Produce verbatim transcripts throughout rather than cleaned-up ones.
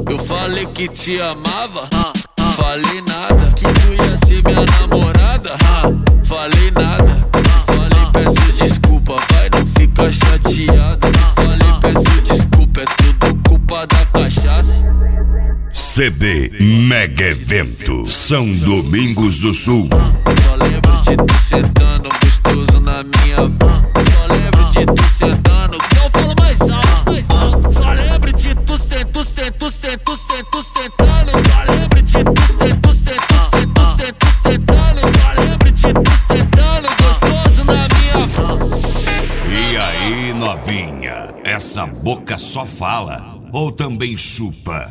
Eu falei que te amava, ah, ah. Falei nada, que tu ia ser minha namorada, ah. Falei nada, ah, falei peço desculpa, vai não fica chateada. Falei peço desculpa, é tudo culpa da cachaça. C D Mega Evento São Domingos do Sul. Só lembro de tu sentando gostoso na minha. Só lembro de tu sentando. Só falo mais alto, mais alto. Só lembro de tu sento, sento, sento, sento, sentando. Só lembro de tu sento, sento, sento, sento, sentando. Só lembro de tu sentando gostoso na minha. E aí, novinha, essa boca só fala ou também chupa?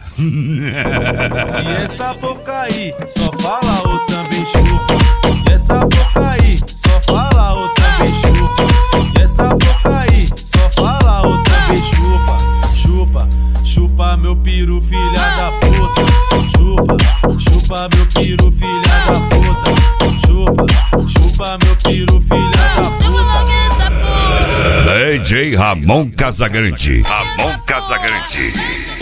E essa boca aí só fala ou também chupa? E essa boca aí só fala ou também chupa? E essa boca aí só fala ou também chupa? Chupa, chupa meu piru, filha da puta. Chupa, chupa meu piru, filha da puta. Chupa, chupa meu piru, filha da puta. D J Ramon Casagrande. Ramon Casagrande.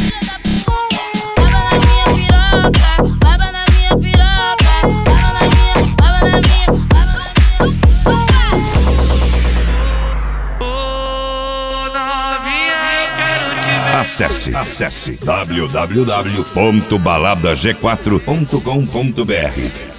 Acesse, acesse w w w ponto balada g quatro ponto com ponto b r.